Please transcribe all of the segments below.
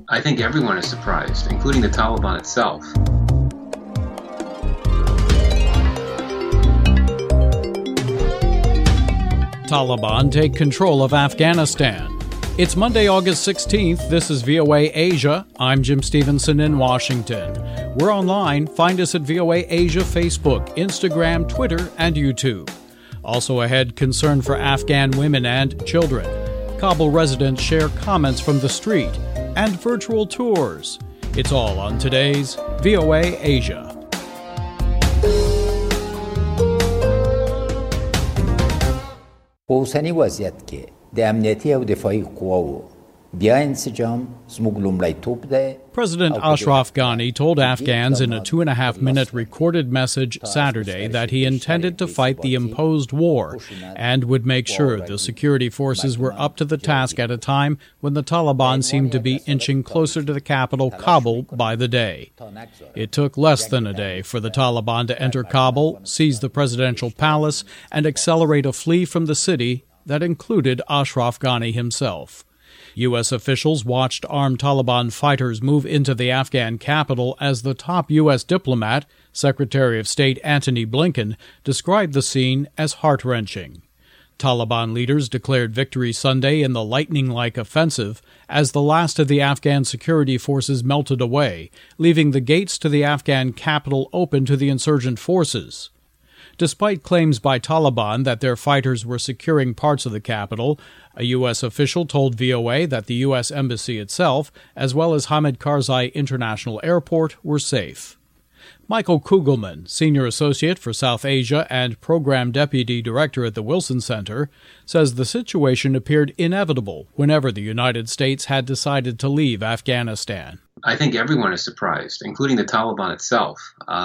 I think everyone is surprised, including the Taliban itself. Taliban take control of Afghanistan. It's Monday, August 16th. This is VOA Asia. I'm Jim Stevenson in Washington. We're online. Find us at VOA Asia Facebook, Instagram, Twitter, and YouTube. Also ahead, concern for Afghan women and children. Kabul residents share comments from the street and virtual tours. It's all on today's VOA Asia. اوسنی وضعیت کې د امنیتي او دفاعي قواو بیا انسجام زموږ لومړی توپ دی. President Ashraf Ghani told Afghans in a 2.5-minute recorded message Saturday that he intended to fight the imposed war and would make sure the security forces were up to the task at a time when the Taliban seemed to be inching closer to the capital, Kabul, by the day. It took less than a day for the Taliban to enter Kabul, seize the presidential palace, and accelerate a flee from the city that included Ashraf Ghani himself. U.S. officials watched armed Taliban fighters move into the Afghan capital as the top U.S. diplomat, Secretary of State Antony Blinken, described the scene as heart-wrenching. Taliban leaders declared victory Sunday in the lightning-like offensive as the last of the Afghan security forces melted away, leaving the gates to the Afghan capital open to the insurgent forces. Despite claims by Taliban that their fighters were securing parts of the capital, a U.S. official told VOA that the U.S. Embassy itself, as well as Hamid Karzai International Airport, were safe. Michael Kugelman, Senior Associate for South Asia and Program Deputy Director at the Wilson Center, says the situation appeared inevitable whenever the United States had decided to leave Afghanistan. I think everyone is surprised, including the Taliban itself.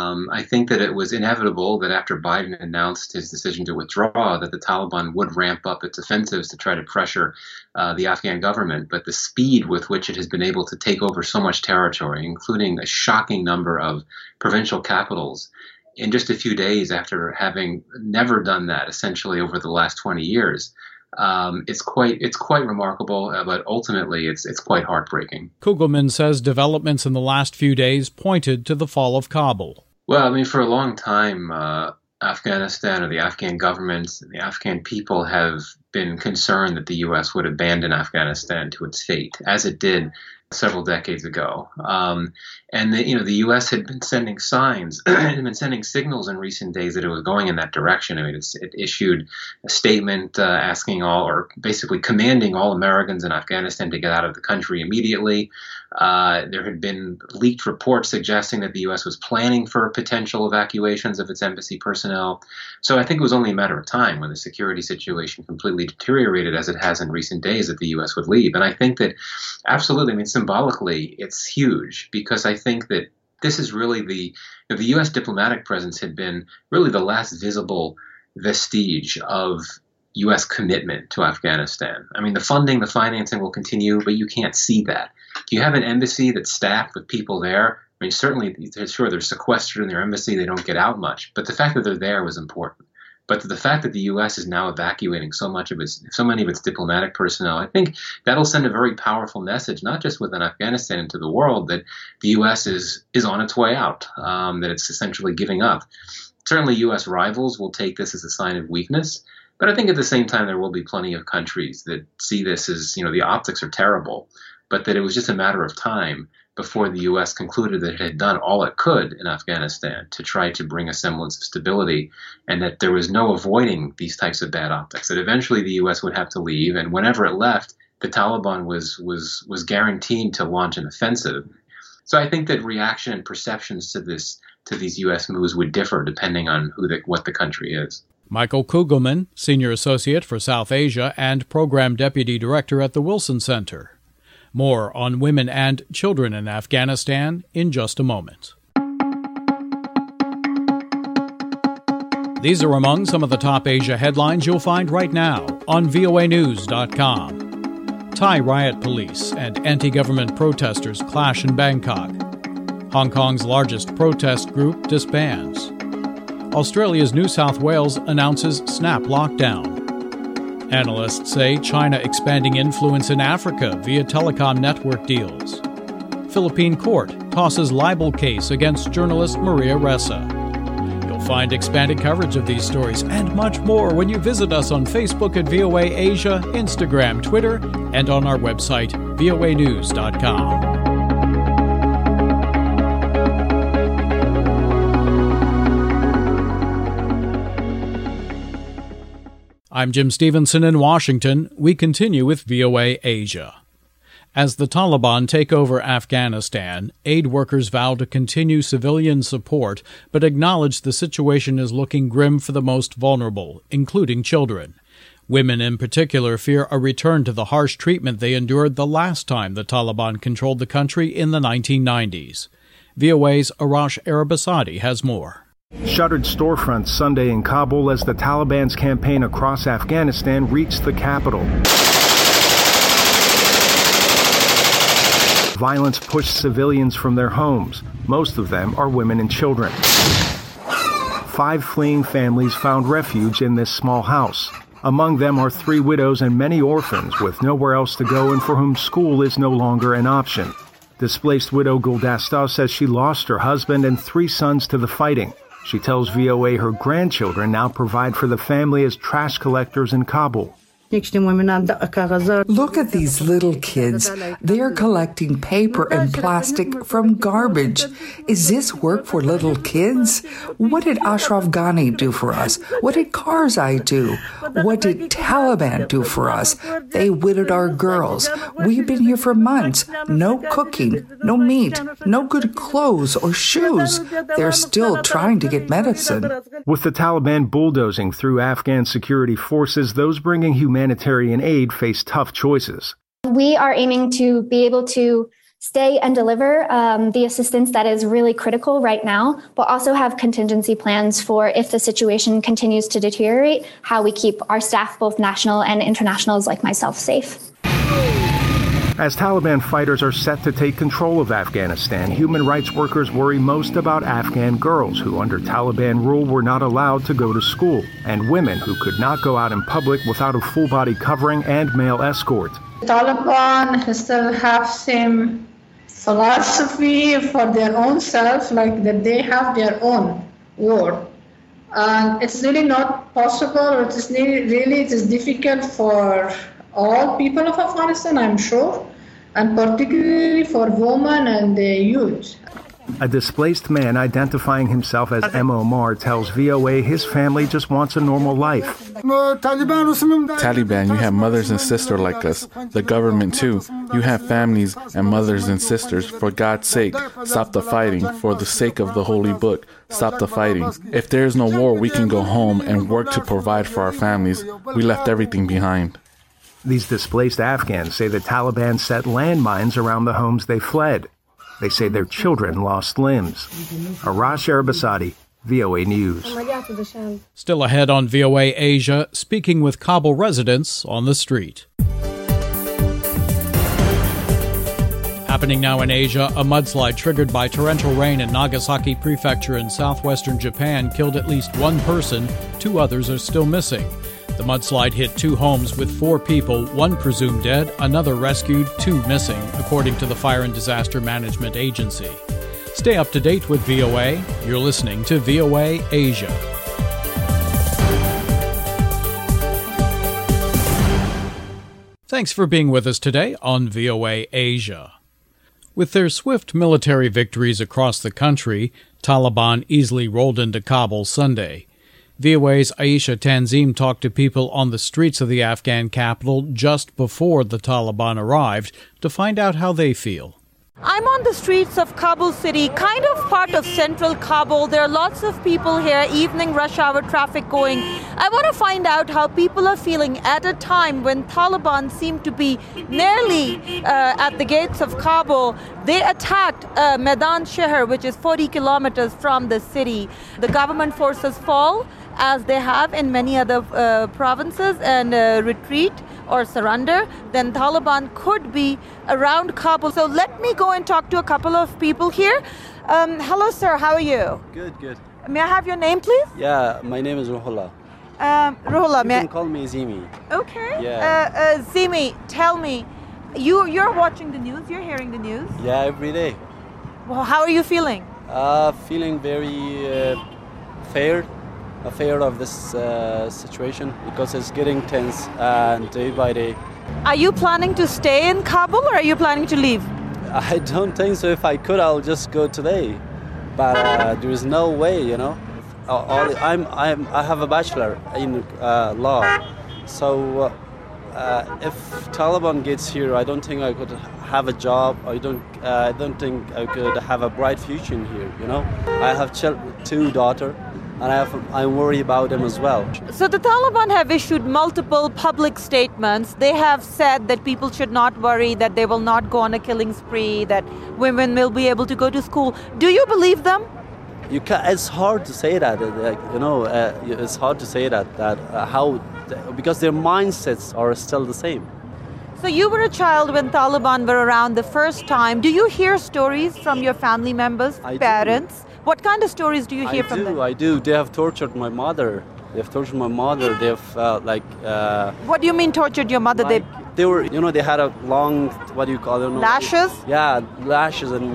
I think that it was inevitable that after Biden announced his decision to withdraw, that the Taliban would ramp up its offensives to try to pressure the Afghan government. But the speed with which it has been able to take over so much territory, including a shocking number of provincial capitals, in just a few days after having never done that essentially over the last 20 years, it's quite remarkable, but ultimately it's quite heartbreaking. Kugelman says developments in the last few days pointed to the fall of Kabul. Well, I mean, for a long time, Afghanistan or the Afghan government, the Afghan people have been concerned that the U.S. would abandon Afghanistan to its fate, as it did several decades ago. And the U.S. had been sending signs, had been sending signals in recent days that it was going in that direction. I mean, it issued a statement asking basically commanding all Americans in Afghanistan to get out of the country immediately. There had been leaked reports suggesting that the U.S. was planning for potential evacuations of its embassy personnel. So I think it was only a matter of time when the security situation completely deteriorated, as it has in recent days, that the U.S. would leave. And I think that absolutely, I mean, symbolically, it's huge, because I think that this is really the U.S. diplomatic presence had been really the last visible vestige of U.S. commitment to Afghanistan. I mean, the funding, the financing will continue, but you can't see that. Do you have an embassy that's staffed with people there? I mean, certainly, sure, they're sequestered in their embassy, they don't get out much, but the fact that they're there was important. But the fact that the U.S. is now evacuating so many of its diplomatic personnel, I think that'll send a very powerful message, not just within Afghanistan and to the world, that the U.S. is on its way out, that it's essentially giving up. Certainly, U.S. rivals will take this as a sign of weakness, but I think at the same time there will be plenty of countries that see this as, the optics are terrible, but that it was just a matter of time before the U.S. concluded that it had done all it could in Afghanistan to try to bring a semblance of stability, and that there was no avoiding these types of bad optics, that eventually the U.S. would have to leave, and whenever it left, the Taliban was guaranteed to launch an offensive. So I think that reaction and perceptions to these U.S. moves would differ depending on what the country is. Michael Kugelman, Senior Associate for South Asia and Program Deputy Director at the Wilson Center. More on women and children in Afghanistan in just a moment. These are among some of the top Asia headlines you'll find right now on voanews.com. Thai riot police and anti-government protesters clash in Bangkok. Hong Kong's largest protest group disbands. Australia's New South Wales announces snap lockdown. Analysts say China expanding influence in Africa via telecom network deals. Philippine court tosses libel case against journalist Maria Ressa. You'll find expanded coverage of these stories and much more when you visit us on Facebook at VOA Asia, Instagram, Twitter, and on our website, voanews.com. I'm Jim Stevenson in Washington. We continue with VOA Asia. As the Taliban take over Afghanistan, aid workers vow to continue civilian support, but acknowledge the situation is looking grim for the most vulnerable, including children. Women in particular fear a return to the harsh treatment they endured the last time the Taliban controlled the country in the 1990s. VOA's Arash Arabasadi has more. Shuttered storefronts Sunday in Kabul as the Taliban's campaign across Afghanistan reached the capital. Violence pushed civilians from their homes. Most of them are women and children. 5 fleeing families found refuge in this small house. Among them are 3 widows and many orphans with nowhere else to go and for whom school is no longer an option. Displaced widow Guldasta says she lost her husband and 3 sons to the fighting. She tells VOA her grandchildren now provide for the family as trash collectors in Kabul. Look at these little kids. They're collecting paper and plastic from garbage. Is this work for little kids? What did Ashraf Ghani do for us? What did Karzai do? What did Taliban do for us? They widowed our girls. We've been here for months. No cooking, no meat, no good clothes or shoes. They're still trying to get medicine. With the Taliban bulldozing through Afghan security forces, those bringing humanitarian aid face tough choices. We are aiming to be able to stay and deliver the assistance that is really critical right now, but also have contingency plans for if the situation continues to deteriorate, how we keep our staff, both national and internationals like myself, safe. As Taliban fighters are set to take control of Afghanistan, human rights workers worry most about Afghan girls who, under Taliban rule, were not allowed to go to school, and women who could not go out in public without a full-body covering and male escort. The Taliban still have same philosophy for their own self, like that they have their own war. And it's really not possible, or it is difficult for all people of Afghanistan, I'm sure, and particularly for women and the youth. A displaced man identifying himself as M. Omar tells VOA his family just wants a normal life. Taliban, you have mothers and sisters like us. The government too. You have families and mothers and sisters. For God's sake, stop the fighting. For the sake of the holy book, stop the fighting. If there is no war, we can go home and work to provide for our families. We left everything behind. These displaced Afghans say the Taliban set landmines around the homes they fled. They say their children lost limbs. Arash Arabasadi, VOA News. Still ahead on VOA Asia, speaking with Kabul residents on the street. Happening now in Asia, a mudslide triggered by torrential rain in Nagasaki Prefecture in southwestern Japan killed at least 1 person. 2 others are still missing. The mudslide hit 2 homes with 4 people, 1 presumed dead, another rescued, 2 missing, according to the Fire and Disaster Management Agency. Stay up to date with VOA. You're listening to VOA Asia. Thanks for being with us today on VOA Asia. With their swift military victories across the country, Taliban easily rolled into Kabul Sunday. VOA's Aisha Tanzim talked to people on the streets of the Afghan capital just before the Taliban arrived to find out how they feel. I'm on the streets of Kabul city, kind of part of central Kabul. There are lots of people here, evening rush hour traffic going. I want to find out how people are feeling at a time when Taliban seem to be nearly at the gates of Kabul. They attacked Maidan Sheher, which is 40 kilometers from the city. The government forces fall, as they have in many other provinces, and retreat or surrender, then Taliban could be around Kabul. So let me go and talk to a couple of people here. Hello, sir. How are you? Good, good. May I have your name, please? Yeah, my name is Ruhullah. Ruhullah, you can call me Zimi. Okay. Yeah. Zimi, tell me, You're watching the news, you're hearing the news? Yeah, every day. Well, how are you feeling? Feeling very afraid of this situation because it's getting tense day by day. Are you planning to stay in Kabul or are you planning to leave? I don't think so. If I could, I'll just go today. But there is no way, you know. I have a bachelor in law, so if Taliban gets here, I don't think I could have a job. I don't think I could have a bright future in here. You know, I have 2 daughters, and I'm worried about them as well. So the Taliban have issued multiple public statements. They have said that people should not worry, that they will not go on a killing spree, that women will be able to go to school. Do you believe them? It's hard to say that. It's hard to say that because their mindsets are still the same. So you were a child when Taliban were around the first time. Do you hear stories from your family members, parents? What kind of stories do you hear from them? I do. They have tortured my mother. They have What do you mean tortured your mother? They were, they had a long, what do you call it? Lashes? Yeah, lashes, and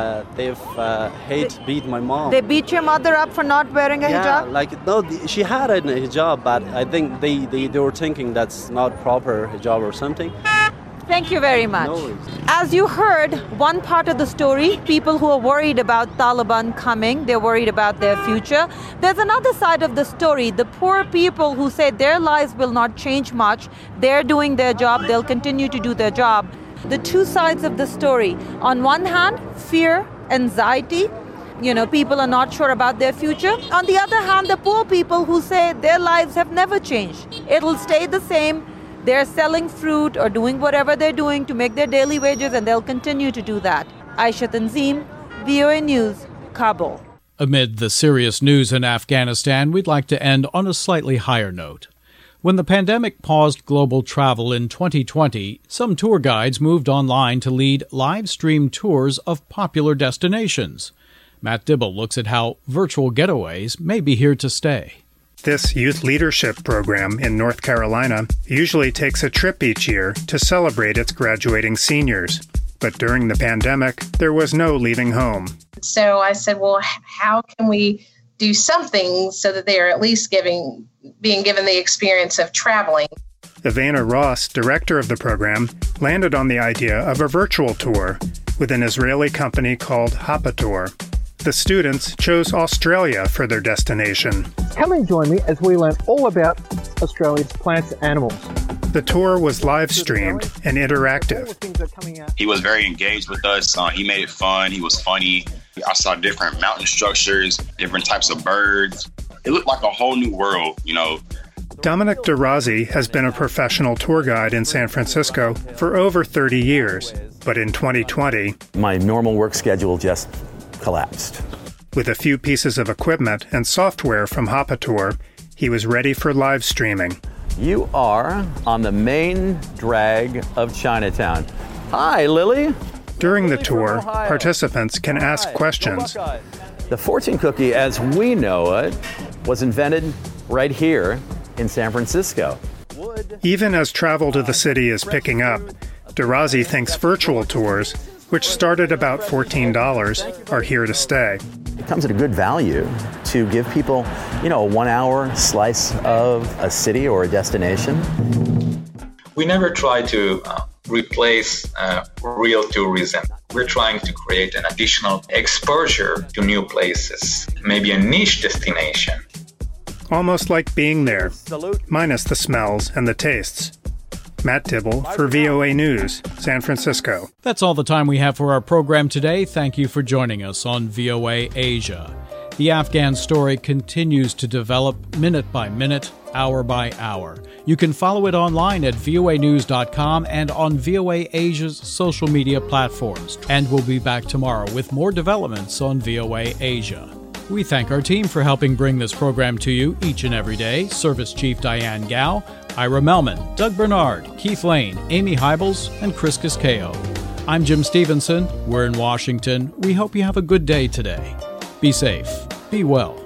they've beat my mom. They beat your mother up for not wearing a hijab? She had a hijab, but I think they were thinking that's not proper hijab or something. Thank you very much. No worries. As you heard, one part of the story, people who are worried about Taliban coming, they're worried about their future. There's another side of the story, the poor people who say their lives will not change much. They're doing their job, they'll continue to do their job. The two sides of the story. On one hand, fear, anxiety. People are not sure about their future. On the other hand, the poor people who say their lives have never changed. It'll stay the same. They're selling fruit or doing whatever they're doing to make their daily wages, and they'll continue to do that. Aisha Tanzim, VOA News, Kabul. Amid the serious news in Afghanistan, we'd like to end on a slightly higher note. When the pandemic paused global travel in 2020, some tour guides moved online to lead live-stream tours of popular destinations. Matt Dibble looks at how virtual getaways may be here to stay. This youth leadership program in North Carolina usually takes a trip each year to celebrate its graduating seniors. But during the pandemic, there was no leaving home. So I said, well, how can we do something so that they are at least being given the experience of traveling? Ivana Ross, director of the program, landed on the idea of a virtual tour with an Israeli company called Hapator. The students chose Australia for their destination. Come and join me as we learn all about Australia's plants and animals. The tour was live-streamed and interactive. He was very engaged with us. He made it fun. He was funny. I saw different mountain structures, different types of birds. It looked like a whole new world, Dominic DeRozzi has been a professional tour guide in San Francisco for over 30 years. But in 2020, my normal work schedule just collapsed. With a few pieces of equipment and software from Hapator, he was ready for live streaming. You are on the main drag of Chinatown. Hi, Lily. During the tour, participants can ask questions. The fortune cookie, as we know it, was invented right here in San Francisco. Even as travel to the city is picking up, DeRozzi thinks virtual tours, which start at about $14, are here to stay. It comes at a good value to give people, a 1-hour slice of a city or a destination. We never try to replace real tourism. We're trying to create an additional exposure to new places, maybe a niche destination. Almost like being there, minus the smells and the tastes. Matt Dibble for VOA News, San Francisco. That's all the time we have for our program today. Thank you for joining us on VOA Asia. The Afghan story continues to develop minute by minute, hour by hour. You can follow it online at voanews.com and on VOA Asia's social media platforms. And we'll be back tomorrow with more developments on VOA Asia. We thank our team for helping bring this program to you each and every day. Service Chief Diane Gao, Ira Melman, Doug Bernard, Keith Lane, Amy Hybels, and Chris Cascao. I'm Jim Stevenson. We're in Washington. We hope you have a good day today. Be safe. Be well.